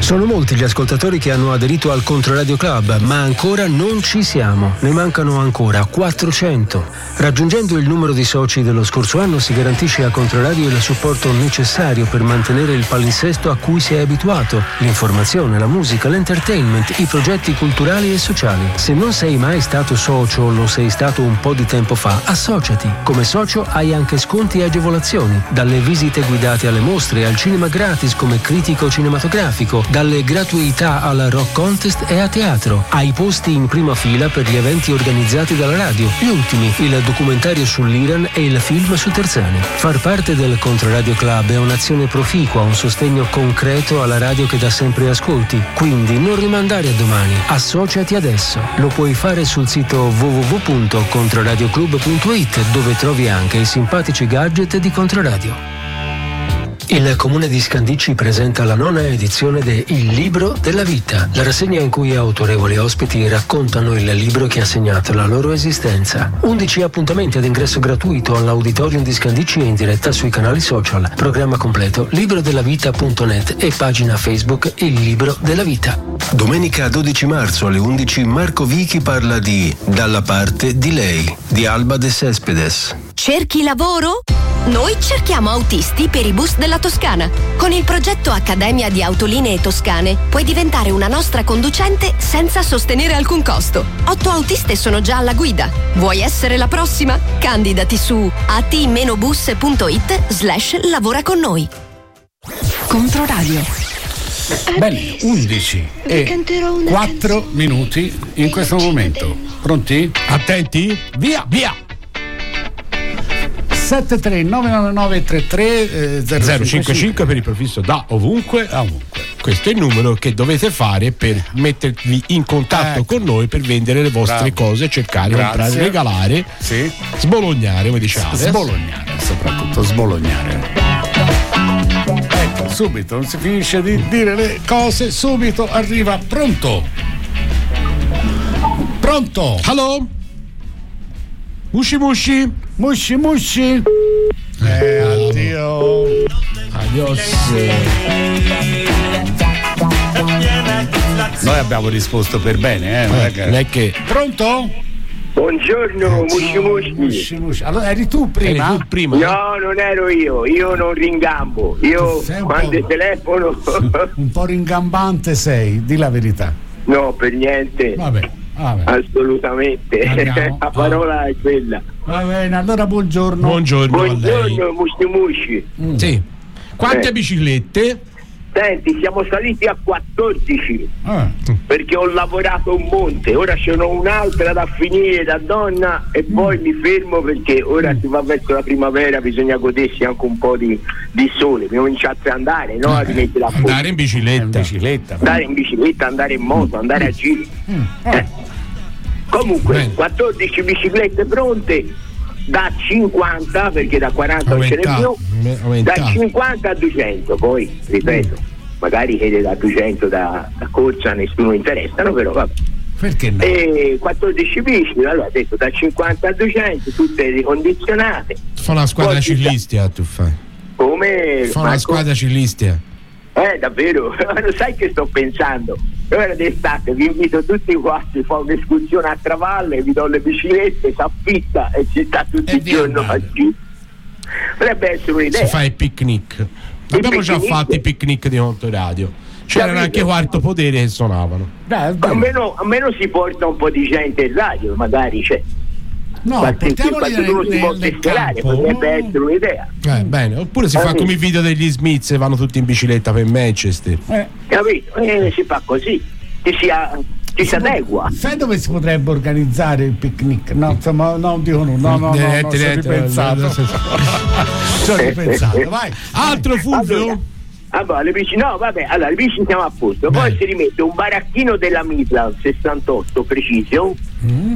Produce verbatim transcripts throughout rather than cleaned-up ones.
Sono molti gli ascoltatori che hanno aderito al Controradio Club, ma ancora non ci siamo. Ne mancano ancora quattrocento. Raggiungendo il numero di soci dello scorso anno si garantisce a Controradio il supporto necessario per mantenere il palinsesto a cui si è abituato: l'informazione, la musica, l'entertainment, i progetti culturali e sociali. Se non sei mai stato socio o lo sei stato un po' di tempo fa, associati. Come socio hai anche sconti e agevolazioni, dalle visite guidate alle mostre al cinema gratis come critico cinematografico, dalle gratuità al rock contest e a teatro, ai posti in prima fila per gli eventi organizzati dalla radio, gli ultimi, il documentario sull'Iran e il film su Terzani. Far parte del Controradio Club è un'azione proficua, un sostegno concreto alla radio che da sempre ascolti. Quindi non rimandare a domani, associati adesso. Lo puoi fare sul sito w w w punto controradioclub punto i t, dove trovi anche i simpatici gadget di Controradio. Il Comune di Scandicci presenta la nona edizione de Il Libro della Vita, la rassegna in cui autorevoli ospiti raccontano il libro che ha segnato la loro esistenza. undici appuntamenti ad ingresso gratuito all'Auditorium di Scandicci e in diretta sui canali social. Programma completo librodellavita punto net e pagina Facebook Il Libro della Vita. Domenica dodici marzo alle undici Marco Vichi parla di Dalla parte di lei, di Alba De Cespedes. Cerchi lavoro? Noi cerchiamo autisti per i bus della Toscana. Con il progetto Accademia di Autolinee Toscane puoi diventare una nostra conducente senza sostenere alcun costo. Otto autiste sono già alla guida. Vuoi essere la prossima? Candidati su at-bus punto it slash lavora con noi. Controradio. Bene, undici e quattro minuti in questo momento. Pronti? Attenti? Via, via! sette tre nove nove nove tre tre zero cinque cinque per il prefisso da ovunque a ovunque. Questo è il numero che dovete fare per mettervi in contatto ecco. con noi per vendere le vostre Bravo. cose, cercare, Grazie. comprare, regalare, sì. sbolognare, come diciamo. Sbolognare, soprattutto sbolognare. Ecco, subito, non si finisce di dire le cose, subito arriva pronto. Pronto? Hello? Musci musci? Musci musci? Eh, addio. Adios. Noi abbiamo risposto per bene, eh? Non è che... Non è che... Pronto? Buongiorno, musci musci. musci musci. Allora eri tu prima? Eri tu prima? No, non ero io, io non ringambo. Io quando telefono. Un po' ringambante sei, di la verità. No, per niente. Vabbè. Ah, assolutamente. Andiamo. La parola ah. è quella. Va bene, allora buongiorno. Buongiorno. Buongiorno, musci musci. Mm. Sì. Quante eh. biciclette? Senti, siamo saliti a quattordici ah. perché ho lavorato un monte, ora ce n'ho un'altra da finire da donna e mm. poi mi fermo perché ora mm. si va verso la primavera, bisogna godersi anche un po' di, di sole, cominciate ad andare, no? A rimettere a andare in bicicletta. in bicicletta andare in bicicletta, andare in moto, andare a giro mm. ah. eh. Comunque Bene. quattordici biciclette pronte da cinquanta, perché da quaranta non ce n'è più, Aumenta. da cinquanta a duecento, poi ripeto, mm. magari che da duecento da, da corsa nessuno interessano, però vabbè. Perché no? E quattordici bici, allora ho detto da cinquanta a duecento, tutte ricondizionate. Fa una squadra poi ciclistica tu fai. Come? Fa una Marco? squadra ciclistica. Eh, davvero? Lo sai che sto pensando? Ora d'estate vi invito tutti quanti, fa un'escursione a Travalle, vi do le biciclette, si affitta e ci sta tutto il giorno a giro. Potrebbe essere un'idea. Si fa il picnic. Il Abbiamo già picnic? fatto i picnic di Controradio. C'erano Capito? anche Quarto Potere che suonavano. Beh, almeno, almeno si porta un po' di gente in radio, magari c'è. No, portiamoli nel, si può nel tesserare, campo. potrebbe essere un'idea. Eh, bene. Oppure si Eh, fa sì. come i video degli Smiths, vanno tutti in bicicletta per Manchester. Eh. Capito? Eh, si fa così, ci si, a, ci si adegua. Sai dove si potrebbe organizzare il picnic? No, insomma, non dico no, no, no, no, no, no, sono ripensato. Sono ripensato, vai. Altro Fulvio? Allora, allora, le bici, no, vabbè, allora le bici siamo a posto. Poi Bene. si rimette un baracchino della Midland sessantotto Precision, Mm.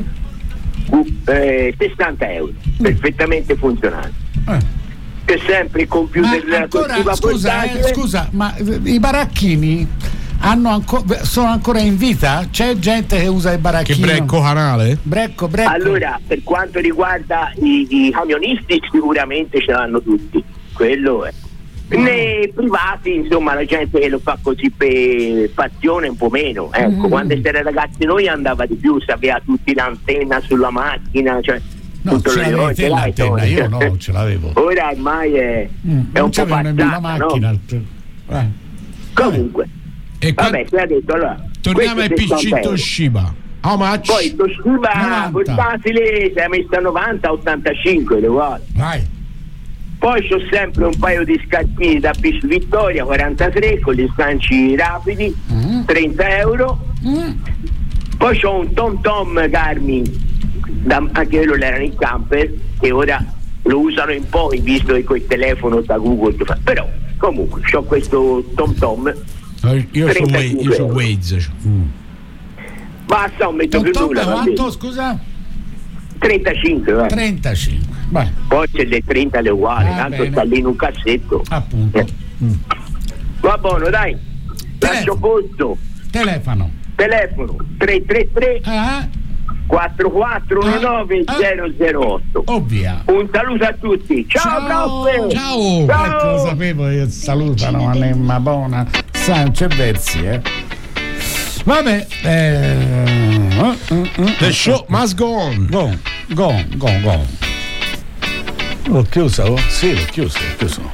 eh, sessanta euro, perfettamente funzionale. Eh. C'è sempre il computer Ma ancora, corsiva scusa, eh, portatile. scusa, ma eh, i baracchini hanno anco- sono ancora in vita? C'è gente che usa il Che baracchino? brecco canale? Brecco, brecco. Allora, per quanto riguarda i, i camionisti, sicuramente ce l'hanno tutti, quello è. Nei privati, insomma, la gente lo fa così per passione, un po' meno. Ecco, mm. quando siete ragazzi noi andava di più, sapeva tutti l'antenna sulla macchina, cioè no, tutto ce le te l'antenna, io no, non ce l'avevo. Ora ormai è, mm, è un po' passata, la macchina, no? eh. Comunque, e vabbè, qua... detto, allora, torniamo ai P C Toshiba. How much? Poi Toshiba portatile si è messa a novanta ottantacinque le uguali. Vai. Poi c'ho sempre un paio di scarpini da P C Vittoria quarantatré con gli sganci rapidi, mm. trenta euro. Mm. Poi c'ho un Tom Tom Garmin, da, anche quello l'erano in camper, che ora lo usano in poi, visto che col telefono da Google, però comunque c'ho questo Tom Tom. Io c'ho Waze. Mm. Basta, non metto più nulla. Quanto, scusa? trentacinque, vai. trentacinque. Vai. Poi c'è le trenta le uguali, ah, tanto bene. Sta lì in un cassetto. Appunto. Eh. Mm. Va buono, dai. Lascio posto. Telefono. Telefono tre tre tre ah. quattro quattro uno nove zero zero otto. Ovvia. Un saluto a tutti. Ciao, ciao. Ciao. Ciao. Ecco, lo sapevo io, salutano a Nemma buona. San c'è versi, eh. Vabbè, eh, uh, uh, uh, the show must go on. Go on, go on, go on, go on. L'ho chiuso? Sì, l'ho chiuso, l'ho chiuso.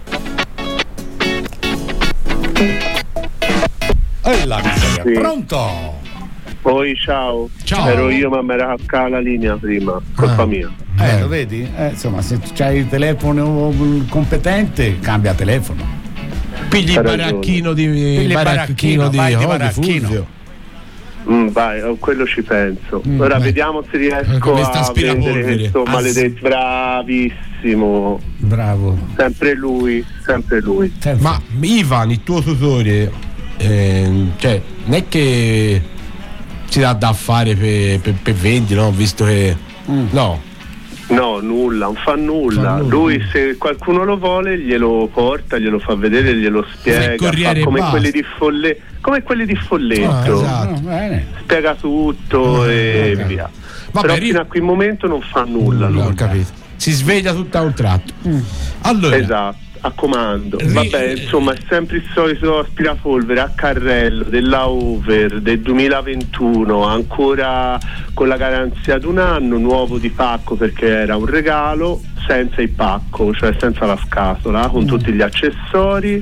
E la miseria. Sì. Pronto? Poi ciao. Ciao. Ero io, ma mi era caccata la linea prima, colpa ah. mia. Eh, lo vedi? Eh, insomma, se c'hai il telefono competente, cambia telefono. Pigli il baracchino di Pigli baracchino, baracchino di, oh, baracchino. di mm, vai, a quello ci penso. Mm, Ora beh. vediamo se riesco a vendere questo ah, maledetto. Bravissimo. Bravo. Sempre lui, sempre lui. Sempre. Ma Ivan, il tuo tutore, eh, cioè, non è che si dà da fare per, per, per vendere, no? Visto che mm. no. No, nulla, non fa nulla. fa nulla. Lui, se qualcuno lo vuole, glielo porta, glielo fa vedere, glielo spiega. Fa come quelli di Folle, come quelli di Folletto. Ah, esatto. no, spiega tutto ah, e okay. via. Vabbè, Però fino a quel momento non fa nulla. nulla ho capito. Si sveglia tutto a un tratto. Mm. Allora. Esatto. A comando, Ri- vabbè, insomma, è sempre il solito aspirapolvere a carrello della Over del duemilaventuno, ancora con la garanzia di un anno, nuovo di pacco perché era un regalo, senza il pacco, cioè senza la scatola, con mm. tutti gli accessori.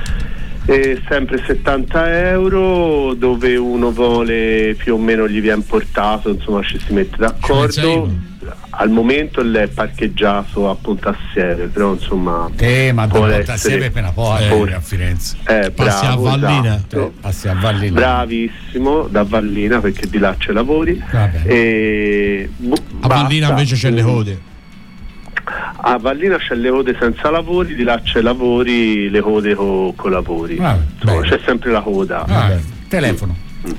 E sempre settanta euro, dove uno vuole più o meno gli viene portato, insomma ci si mette d'accordo. Al momento l'è parcheggiato a Pontassieve, però insomma eh, ma da Pontassieve appena poi eh, a Firenze eh, passi bravo, a Vallina esatto. eh, passi a Vallina bravissimo, da Vallina perché di là c'è lavori e, bu- a basta. Vallina invece c'è le code. A Vallina c'è le code senza lavori, di là c'è lavori, le code con co lavori ah, insomma, c'è sempre la coda. ah, telefono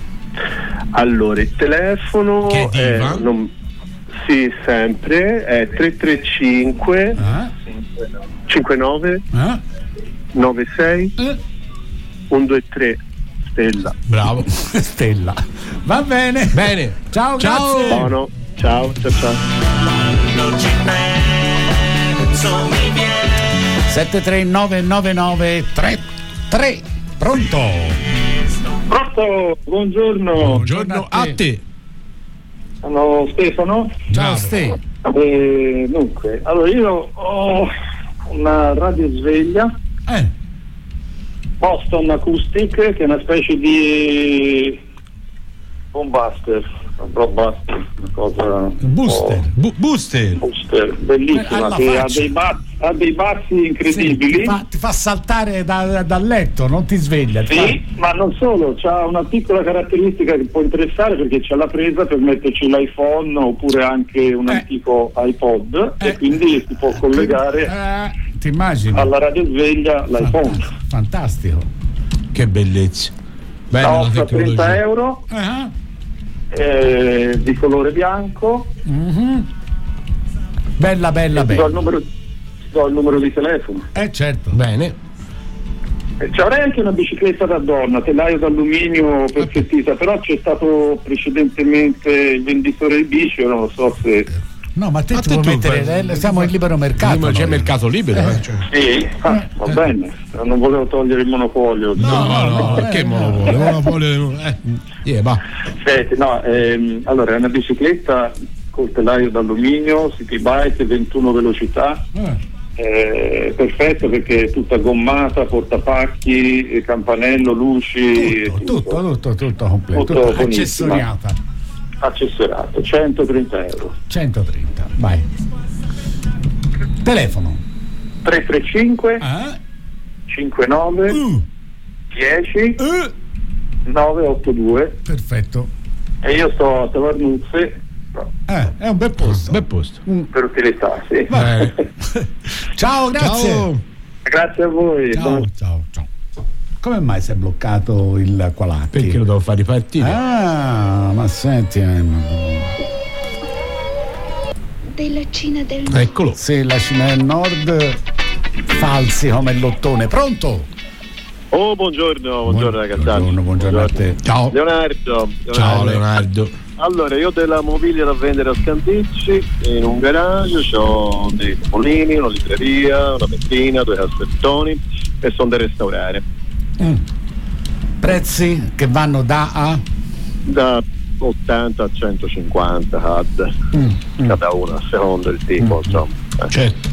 allora il telefono che è eh, non, sì, sempre è tre tre cinque ah. cinquantanove ah. novantasei eh. centododici Stella. Bravo. Stella. Va bene. Bene. Ciao, ciao. Grazie. Buono. Ciao, ciao, ciao. sette tre nove nove nove tre tre. Pronto? Pronto, buongiorno. Buongiorno a te. te. Sono Stefano. Ciao Stefano. Eh, dunque, allora io ho una radiosveglia eh. Boston Acoustic, che è una specie di bombaster, Blockbuster, una cosa booster, oh, Bu- booster booster bellissima, che ha dei, bassi, ha dei bassi incredibili. Sì, ti, fa, ti fa saltare da, dal letto, non ti sveglia. Sì, fa... ma non solo, c'ha una piccola caratteristica che può interessare, perché c'è la presa per metterci l'iPhone oppure anche un eh. antico iPod eh. e quindi si può collegare eh, ti immagini alla radiosveglia l'iPhone. Fantastico, che bellezza. Bella, costa trenta euro. Uh-huh. Eh, di colore bianco. Mm-hmm. Bella bella bella. Do il numero, do il numero di telefono. Eh certo. Bene. Eh, c'avrei anche una bicicletta da donna, telaio d'alluminio perfettita, però c'è stato precedentemente il venditore di bici, io non lo so se No, ma te Ma ti te puoi tu mettere, fai- eh, siamo in libero mercato. C'è noi. mercato libero, eh, cioè. Sì, ah, va bene, non volevo togliere il monopolio. No, no, no, perché eh, monopolio? Monopolio, eh, yeah, va. Senti, no, ehm, allora è una bicicletta col telaio d'alluminio, city bike, ventuno velocità, Eh. eh, perfetto perché è tutta gommata, portapacchi, eh, campanello, luci, Tutto, tutto, tutto, tutto completo, Tutto tutto buonissimo. accessoriata. accessoriato, centotrenta euro. centotrenta, vai. Telefono. tre tre cinque Eh? cinquantanove Uh, dieci uh, nove otto due perfetto. e io sto a Tavernuzze Eh, è un bel posto. Bel posto. per utilità, sì. Eh. Ciao, grazie. Ciao. Grazie a voi. Ciao, buon- ciao, ciao. Come mai si è bloccato il Qualatti? Perché lo devo far ripartire? Ah, ma senti, eh, Della Cina del Nord. Eccolo. sì, la Cina del Nord falsi come il lottone. Pronto? Oh, buongiorno, buongiorno ragazzi. Buongiorno, buongiorno a te. Ciao. Leonardo, Leonardo. Ciao Leonardo. Allora, io ho della mobilia da vendere a Scandicci in un garage, ho dei tavolini, una libreria, una vettina, due cassettoni e sono da restaurare. Mm. Prezzi che vanno da a? Da ottanta a centocinquanta C A D Mm. cada uno, a secondo il tipo, insomma. Eh. Certo.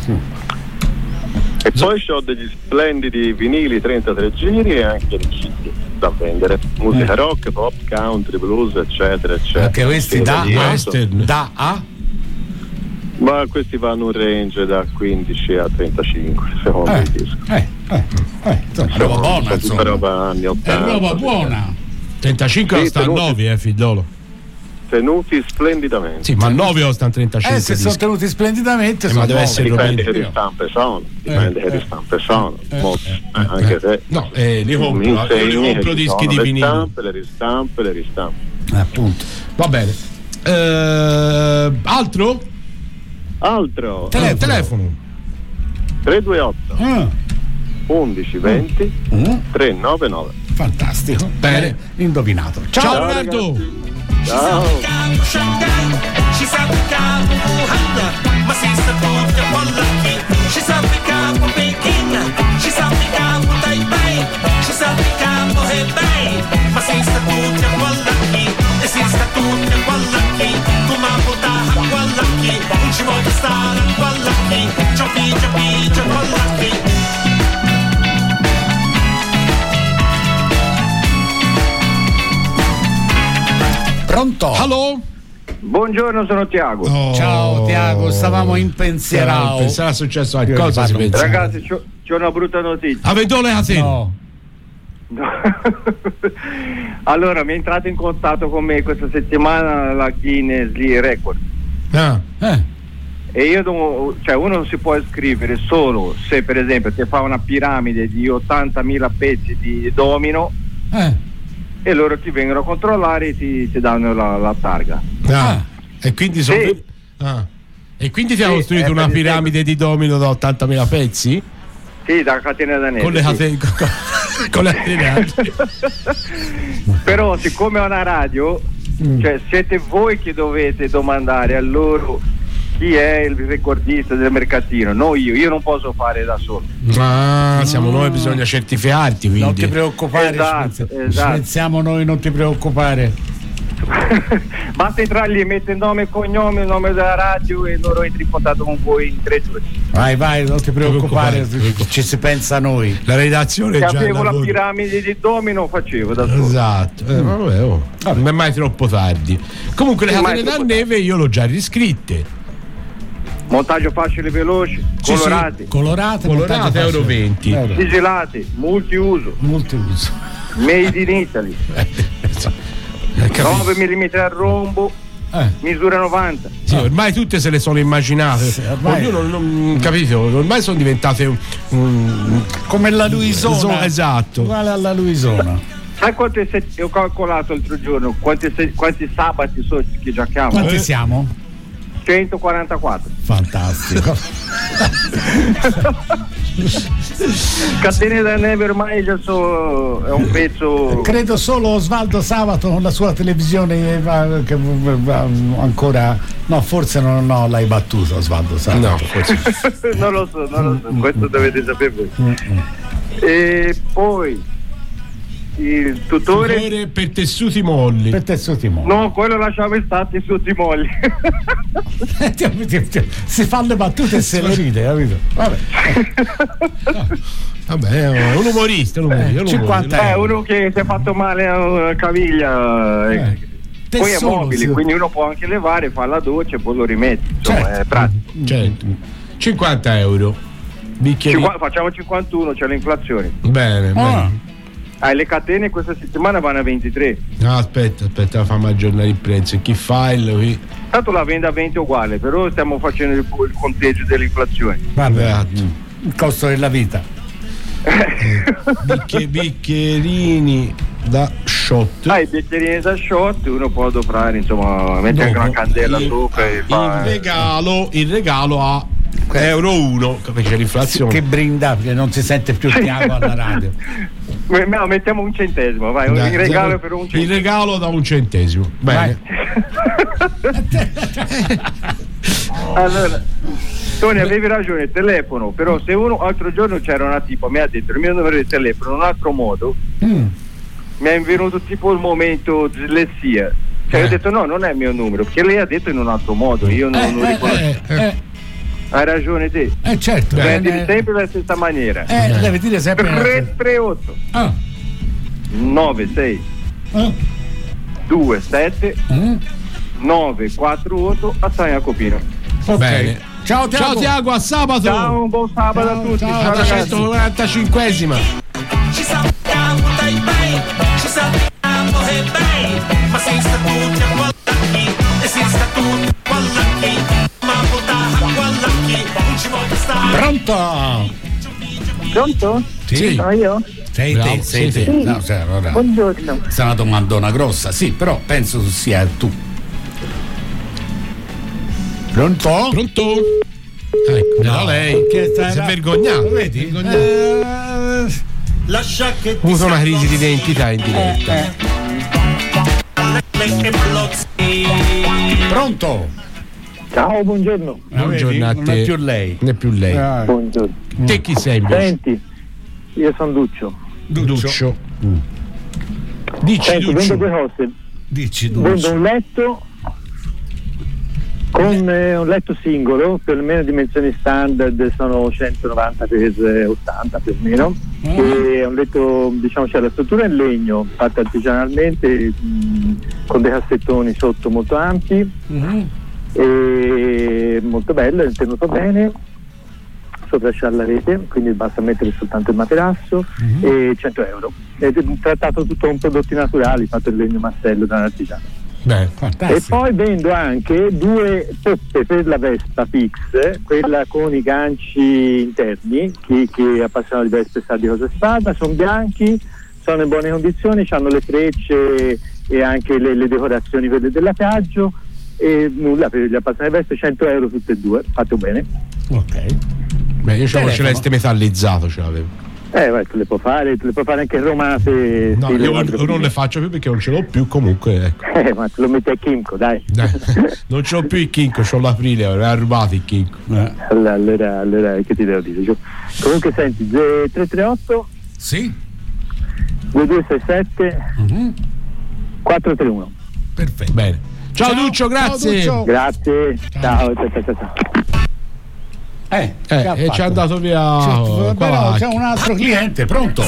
E poi ho degli splendidi vinili trentatré giri e anche dei C D da vendere. Musica Eh. rock, pop, country, blues, eccetera, eccetera. Anche questi da Sì, a? Western. Da a? Ma questi vanno un range da quindici a trentacinque, secondo Eh, il disco. eh, eh, eh, insomma, roba buona, Sono tutta insomma. roba anni È ottanta. roba buona. trentacinque Sì, sta a tenuti. nove, eh, figliolo. Tenuti splendidamente. Sì, ma nove o sta a trentacinque. Eh, se sono dischi. tenuti splendidamente, Eh, sono ma deve nuovi. essere Dipende Rovini. che ristampe sono, dipende Eh, che eh. ristampe sono, Eh, molto, eh, eh, anche se No, eh, li mi compro, io insegni li compro che ci dischi sono di le vinile. stampe, le ristampe, le ristampe. Eh, appunto. Va bene. Eh, altro? Altro, Telefono. Eh, telefono. tre due otto Ah, undici venti mm, tre nove nove. fantastico. Bene. Eh, indovinato. Ciao. Ciao, Ciao, Leonardo. Ciao. She said the cow Muhammad, my sister put the one lucky. She said the cow Peking, she said the cow Taipei, she said the cow Hebei, my sister put the one lucky. E sister put the one lucky. Kuma puta one lucky, un ci vuole stare one lucky. Giochi, giochi, giochi one lucky. Pronto? Allo? Buongiorno, sono Tiago. Oh. Ciao Tiago, stavamo in pensiero. Pensare è successo Io qualcosa, si riparto un pensa. Ragazzi, c'ho, c'ho una brutta notizia. Avete le catene? No. Allora, mi è entrato in contatto con me questa settimana la Guinness Record. Ah. Eh, E io devo, cioè uno si può iscrivere solo se per esempio ti fa una piramide di ottantamila pezzi di domino eh. e loro ti vengono a controllare e ti, ti danno la, la targa. Ah. Ah. E quindi sono. Sì. Ah. E quindi ti ha Sì, costruito eh, una per piramide di domino da ottantamila pezzi? Sì, da catena danese. Con le sì. catene. Con, con le catene altre. Però siccome è una radio, cioè siete voi che dovete domandare a loro chi è il recordista del mercatino, non io, io non posso fare da solo. Ah, siamo noi, bisogna certificarti. Quindi. Non ti preoccupare, Esatto, ci pensi- esatto. ci pensiamo noi, non ti preoccupare. Basta entrare lì, mette il nome e cognome, il nome della radio e loro entri in contatto con voi in tre giorni. Vai, vai, non ti preoccupare, preoccupare. ci si pensa a noi. La redazione Se è già avevo la lavora. piramide di domino facevo da solo. Esatto, eh, vabbè, oh. non è mai troppo tardi. Comunque le Non è mai catene da troppo neve io l'ho già riscritte. Montaggio facile e veloce, Sì, colorati, Colorate, Colorate, montaggio euro facile. venti. Euro. sigillati, multiuso, Multiuso. made in Italy, Eh, capito? nove millimetri al rombo, Eh. misura novanta. Sì, ormai tutte se le sono immaginate. Sì, ormai- Ognuno non capito, ormai sono diventate un, un- Come la Luisona. Esatto. Uguale alla Luisona. Sai quante se- ho calcolato l'altro giorno quanti, se- quanti sabati so che giochiamo? Quanti Eh. siamo? centoquarantaquattro. Fantastico. Catene da Nevermind so, è un pezzo. Credo solo Osvaldo Sabato con la sua televisione va, che va, ancora no, forse non no, l'hai battuto Osvaldo Sabato. No, forse. non lo so, non lo so, questo dovete sapere voi. Mm-hmm. E poi il tutore, tutore per tessuti molli. Per tessuti molli. No, quello lasciava stare tessuti molli. Si fanno le battute e se le ride, capito? Vabbè. No. Vabbè, è un umorista, un umorista, eh, cinquanta è uno che si è fatto male a caviglia. Eh. Poi è mobile, sì. Quindi uno può anche levare, fa la doccia e poi lo rimette. Insomma, certo. È pratico. Certo. cinquanta euro. Cinqu- facciamo cinquantuno, c'è l'inflazione. Bene, ah. bene. Ah, le catene questa settimana vanno a ventitré. No, aspetta, aspetta, fammi aggiornare il prezzo. Chi file qui? Tanto la vende a venti uguale, però stiamo facendo il, il conteggio dell'inflazione. Vabbè, il costo della vita. Bicchier, bicchierini da shot. Ah, i bicchierini da shot uno può adoprare, insomma, mettere Dopo, una candela il, sopra e il fa... regalo, il regalo a euro uno, perché c'è l'inflazione. Che brinda, perché non si sente più Tiago alla radio. No, mettiamo un centesimo, vai, Dai, il regalo siamo, per un centesimo. Il regalo da un centesimo. Bene. Allora, Tony, avevi ragione, telefono, però se uno altro giorno c'era una tipa, mi ha detto il mio numero di telefono in un altro modo, mm. mi è venuto tipo il momento dislessia. Cioè eh. ho detto no, non è il mio numero, perché lei ha detto in un altro modo, io non, eh, non riconosco. Eh, eh, eh. Hai ragione te. Eh certo. Devi dire eh, sempre la stessa maniera. Eh, eh. devi dire sempre tre tre otto ah. nove sei ah. due sette mm. nove quattro otto a San Jacopino. Okay. Bene. Ciao Tiago. Ciao Tiago, a sabato. Ciao, un buon sabato ciao, a tutti. Ciao, ciao ciao centoquarantacinquesima. Ci sappiamo dai bei, ci sappiamo e bei, ma sei stato tutti a quallacchi, e sei stato tutti a quallacchi, ma votata a quallacchi, non ci voglio stare. Pronto? Pronto? Sì. Sono io? Sei Bravo, te, sei sì, te. sì. No, cioè, allora, buongiorno. è una domandona grossa, sì, però penso sia tu. Pronto? Pronto? Ecco, no, lei che si è vergognato. Vedi? Vergognato. Eh, Lascia che Ho avuto una crisi di identità in diretta. eh. Pronto? Ciao, buongiorno. Buongiorno a te. Non è più lei. Non è più lei. Ah. Buongiorno. Te chi sei invece? Senti, io sono Duccio. Duccio. Mm. Dici Senti, Duccio. vendo due cose. Dici Vendo Duccio. un letto con eh, un letto singolo, per le mie dimensioni standard sono centonovanta per ottanta più o meno, Mm. e è un letto, diciamo, c'è la struttura in legno fatta artigianalmente, mh, con dei cassettoni sotto molto ampi, Mm-hmm. e molto bello, è tenuto bene, sopra c'è la rete, quindi basta mettere soltanto il materasso, Mm-hmm. e cento euro. È trattato tutto con prodotti naturali, fatto in legno massello da un artigiano. Beh, E poi vendo anche due poppe per la Vespa fix, quella con i ganci interni, chi, chi è appassionato di Vespa sa di cosa si parla, sono bianchi, sono in buone condizioni, hanno le frecce e anche le, le decorazioni quelle dell'ataggio, e nulla per gli appassionati di Vespa, cento euro tutte e due, fatto bene. Ok. beh, io c'avevo Telefono. celeste metallizzato, ce l'avevo. Eh, vai, te le può fare, te le può fare anche romate. No, stile io quadro non fine. le faccio più perché non ce l'ho più, comunque, ecco. Eh, ma te lo metti a Kimco, dai. Dai, non ce l'ho più il Kinko, c'ho l'aprile, aveva rubato il Kinko. Eh. Allora, allora, allora, che ti devo dire? Gio? Comunque senti, tre tre otto Sì. due due sei sette Mm-hmm. quattro tre uno. Perfetto. Bene. Ciao, Ciao, Duccio, grazie. ciao, Duccio. Grazie, ciao, ciao, ciao, ciao, ciao. Eh, Eh, che ha e ci è fatto? andato via. Sì, oh, però qua c'è un altro cliente, pronto?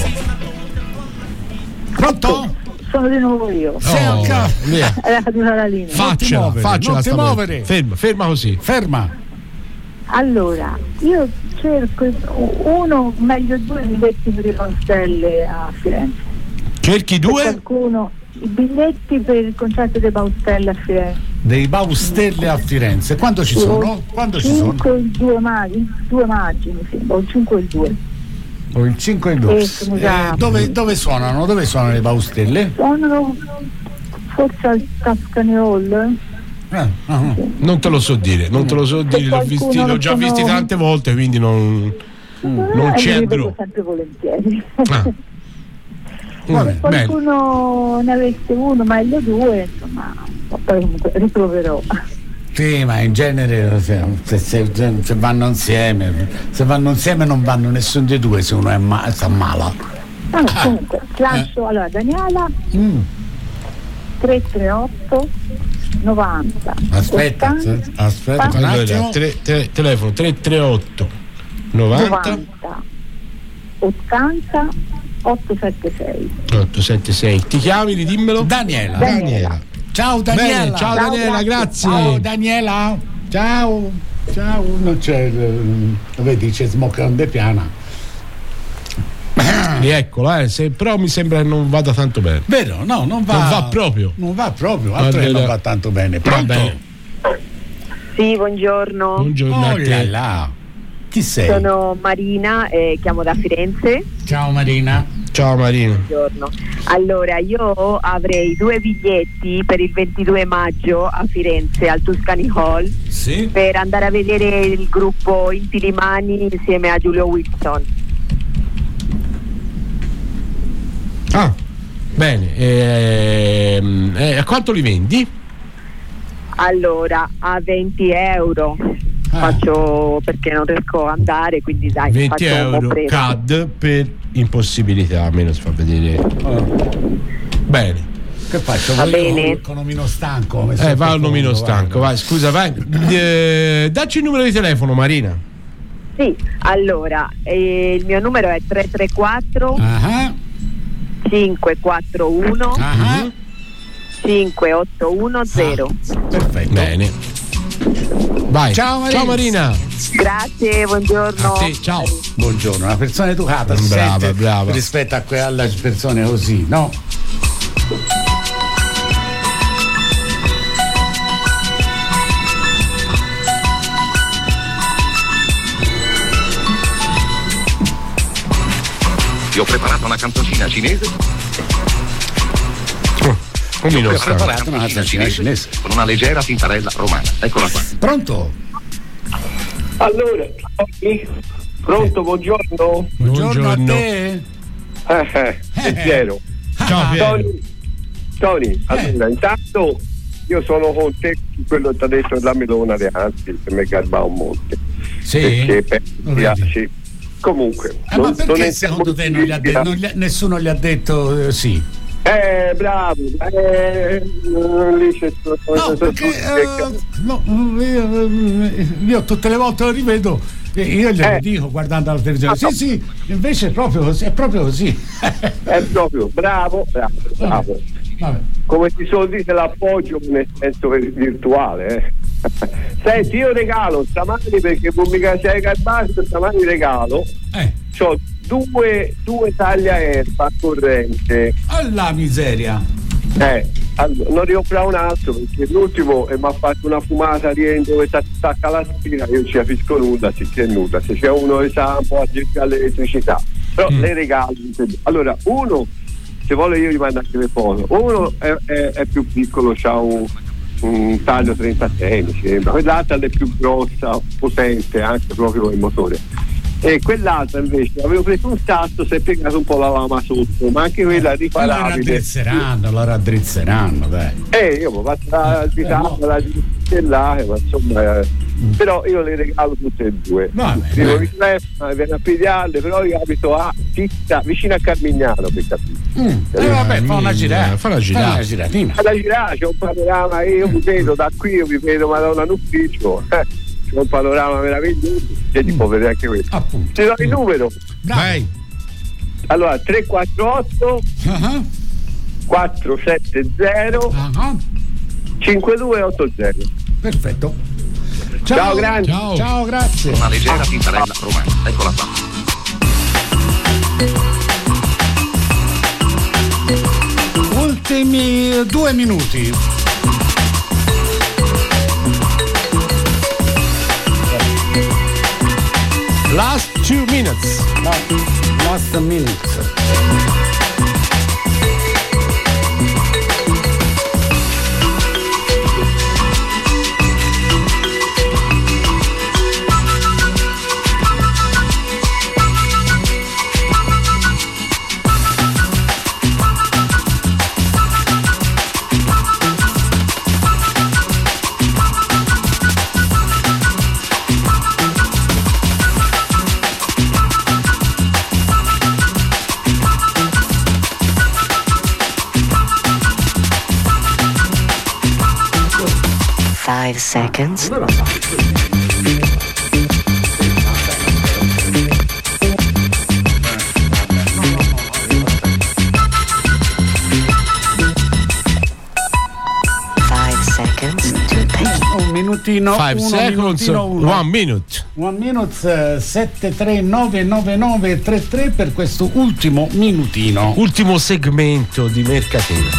Pronto? Sono di nuovo io. Sei al ca- via. Era caduta la linea. Faccela, muovere, faccela non ti sta muovere. volta. Ferma, ferma così. Ferma. Allora, io cerco uno, meglio due biglietti per le Baustelle a Firenze. Cerchi Per due? qualcuno, i biglietti per il concerto delle Baustelle a Firenze. Dei Baustelle a Firenze. Quando ci sono? Quando ci sono? cinque e il due maggio, due maggio mi sembra, o il cinque e il due. O il cinque e il due. Eh, scusa. Eh, dove, dove suonano? Dove suonano le Baustelle? Sono forse al Tuscany Hall. Eh, uh-huh. Non te lo so dire, non te lo so dire, l'ho, visti, l'ho già sono... visti tante volte, quindi non, mm. non ci andrò. Sempre volentieri. Ah. Se qualcuno ne avesse uno, meglio due, insomma, poi comunque riproverò. Sì, ma in genere se, se, se vanno insieme, se vanno insieme non vanno nessuno dei due se uno è ma, sta male. Ah, comunque, lascio, eh. allora Daniela mm. tre tre otto novanta. Aspetta, ottanta, aspetta, allora, tre, tre, telefono tre tre otto novanta ottanta ottocentosettantasei. ottocentosettantasei. Ti chiami, ridimmelo? Daniela. Daniela. Daniela. Ciao Daniela. Bene, ciao, ciao Daniela, grazie. Ciao Daniela. Ciao. Ciao. Non c'è. Vedi, c'è Smoke on the piana. Rieccola, eh, se, però mi sembra che non vada tanto bene. Vero? No, non va. Non va proprio. Non va proprio. Altro che non va tanto bene. Pronto? Va bene. Sì, buongiorno. Buongiorno oh, a te. Là. Chi sei? Sono Marina e chiamo da Firenze. Ciao Marina. Ciao Marina. Buongiorno. Allora, io avrei due biglietti per il ventidue maggio a Firenze al Tuscany Hall, sì, per andare a vedere il gruppo Inti Limani insieme a Giulio Wilson. Ah, bene. Ehm, eh, a quanto li vendi? Allora, a venti euro. Ah. Faccio perché non riesco a andare, quindi dai, venti faccio euro C A D per impossibilità, almeno si fa vedere. Oh. Bene. Che faccio? Va Vai bene. Con omino stanco. Eh, va al nomino stanco, vai, scusa, vai. Eh, dacci il numero di telefono, Marina. Sì, allora, eh, il mio numero è tre tre quattro uh-huh. cinque quattro uno uh-huh. cinque otto uno zero. Ah, perfetto. Bene. Vai. Ciao Marina. Ciao Marina. Grazie, buongiorno. A te, ciao. Buongiorno, una persona educata si brava, sente brava. rispetto a que- alle persone così, no? Ti ho preparato una canzoncina cinese. Come Ti ho non preparato una canzoncina cinese con una leggera tintarella romana. Eccola qua. Pronto? Allora, pronto, buongiorno. Buongiorno a te. Eh, eh, è zero. Ciao Piero. Tony, Tony, allora, intanto io sono con te su quello che ti ha detto della melona di anzi, che mi garba un monte. Sì. Perché mi piace. Comunque, eh, non, ma perché non secondo te non gli ha de- non gli ha, nessuno gli ha detto eh, sì? Eh, bravo, eh, lì c'è no, perché, uh, no, io, io tutte le volte lo rivedo e io glielo eh. dico guardando la televisione. Sì, sì, invece è proprio così, è proprio così. È proprio, bravo, bravo, bravo. Vabbè. Come si suol dire, l'appoggio nel senso virtuale, eh. Senti, io regalo stamani perché non mi sei garbato, stamani regalo. Eh. C'ho due, due taglia erba a corrente. Alla miseria. Eh, allora, non riopra un altro perché l'ultimo mi ha fatto una fumata rientro dove stacca la spina, io non ci capisco nulla, si c'è nulla, se c'è uno che sa un po' a gestire l'elettricità, però mm. le regalo. Allora, uno, se vuole io gli mando anche le foto, uno è, è, è più piccolo, c'ha un, un taglio trentasei mi sembra, quell'altra è più grossa, potente anche proprio il motore. E quell'altra invece avevo preso un sasso, si è piegato un po' la lama sotto, ma anche quella riparabile. La raddrizzeranno, la raddrizzeranno, dai. Eh, io ho fatto la disabile, la disabile, ma insomma, eh, mm. però io le regalo tutte e due. Dico, mi telefono, viene a pigliarle, però io abito a Titta, vicino a Carmignano, per capire. Mm. Eh, vabbè, fa una girata, fa una girata, fa una giratina. Fa una girata, c'è un panorama, io mi vedo da qui, io mi vedo Madonna in ufficio. Eh. C'è un panorama meraviglioso e ti può vedere anche questo. Appunto. Ti do il numero. Vai. Allora tre quattro otto uh-huh. quattro sette zero uh-huh. cinque due otto zero. Perfetto. Ciao, ciao grande. Ciao. Ciao, grazie. Una leggera tintarella romana. Eccola qua. Ultimi due minuti. Last two minutes. No, last minutes. Five seconds. Un minutino, Five uno, seconds, minutino, uno. one minute. One minute, uh, sette tre nove nove nove tre tre per questo ultimo minutino. Ultimo segmento di mercatino.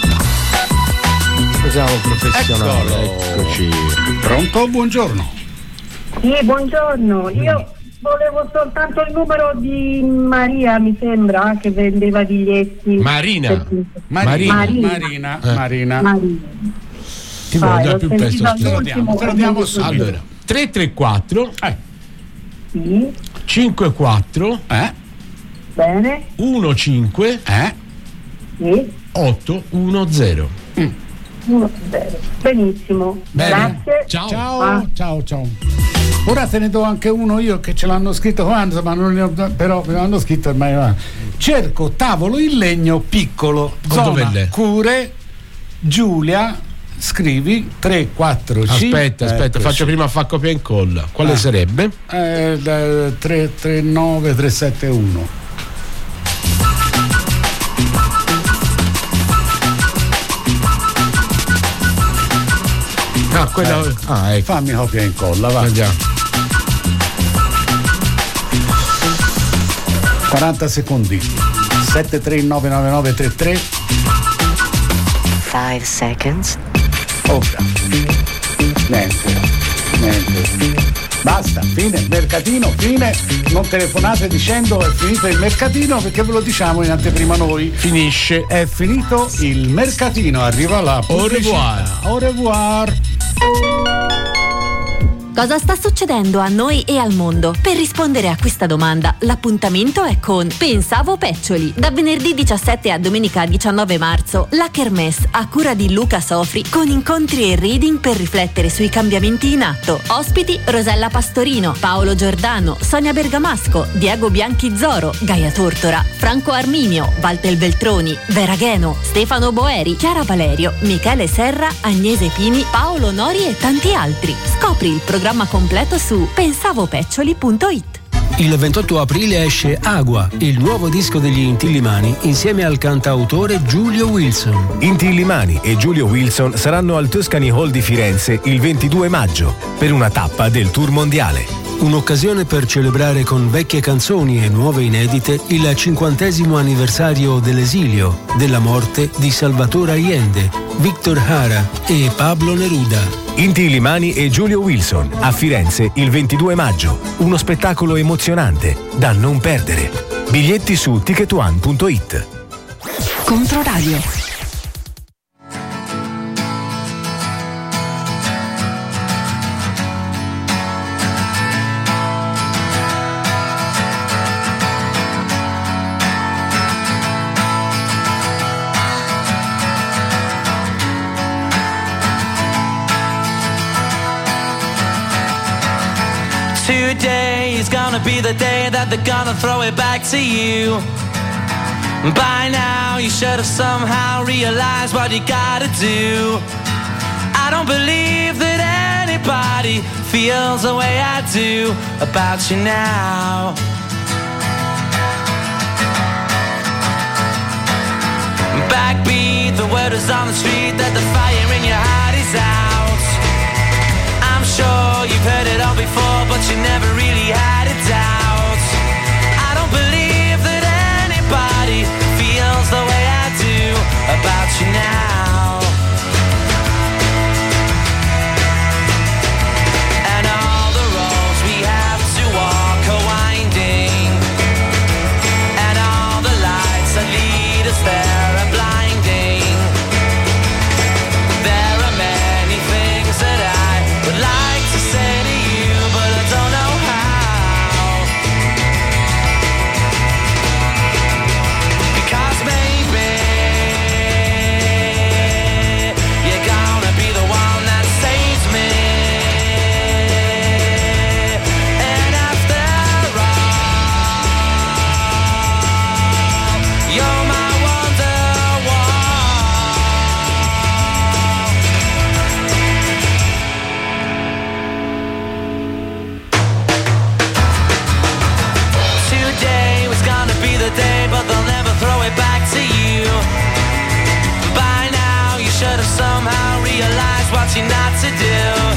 Siamo professionali, Eccolo. eccoci. Pronto? Buongiorno. Sì, buongiorno. Io volevo soltanto il numero di Maria, mi sembra, che vendeva biglietti. Marina. Marina. Marina. Marina. Eh. Marina. Marina. Ti Ah, voglio l'ho più presto. sentita Te lo diamo, te lo diamo subito. Allora, tre tre quattro Eh. Sì, cinque quattro Eh? bene. uno cinque Eh? Sì. otto uno zero. Uno, bene. Benissimo. Bene. Grazie. Ciao. Ciao, Ah. ciao, ciao. Ora te ne do anche uno io che ce l'hanno scritto quando, ma non ne ho, però me l'hanno scritto ormai. Va. Cerco tavolo in legno piccolo, Dov'è zona lei? Cure, Giulia, scrivi tre quattro cinque. Aspetta, aspetta, faccio prima fa copia e incolla. Quale Ah. sarebbe? Eh, da- tre tre nove tre sette uno. Ah, quella. Eh. Ah, ecco. Fammi copia e incolla, va. Andiamo. quaranta secondi. sette tre nove nove nove tre tre. Five seconds. Ora. Niente. Niente. Basta, fine, mercatino, fine. Non telefonate dicendo è finito il mercatino, perché ve lo diciamo in anteprima noi. Finisce. È finito il mercatino, arriva la Au revoir. pubblicità. Au revoir. Cosa sta succedendo a noi e al mondo? Per rispondere a questa domanda, l'appuntamento è con Pensavo Peccioli. Da venerdì diciassette a domenica diciannove marzo, la Kermesse a cura di Luca Sofri, con incontri e reading per riflettere sui cambiamenti in atto. Ospiti: Rosella Pastorino, Paolo Giordano, Sonia Bergamasco, Diego Bianchi-Zoro, Gaia Tortora, Franco Arminio, Walter Veltroni, Vera Gheno, Stefano Boeri, Chiara Valerio, Michele Serra, Agnese Pini, Paolo Nori e tanti altri. Scopri il programma completo su pensavopeccioli punto it. Il ventotto aprile esce Agua, il nuovo disco degli Inti-Illimani, insieme al cantautore Giulio Wilson. Inti-Illimani e Giulio Wilson saranno al Tuscany Hall di Firenze il ventidue maggio per una tappa del tour mondiale. Un'occasione per celebrare con vecchie canzoni e nuove inedite il cinquantesimo anniversario dell'esilio, della morte di Salvatore Allende, Victor Jara e Pablo Neruda. Inti-Illimani e Giulio Wilson a Firenze il ventidue maggio. Uno spettacolo emozionante da non perdere. Biglietti su ticket one punto it. Controradio. Today is gonna be the day that they're gonna throw it back to you. By now you should have somehow realized what you gotta do. I don't believe that anybody feels the way I do about you now. Backbeat, the word is on the street that the fire in your heart is out. I'm sure you've heard it all before, but you never really had a doubt. I don't believe that anybody feels the way I do about you now. And all the roads we have to walk are winding, and all the lights that lead us there are blinding. There are many things that I would like to say to you, but I don't know how. you not to do.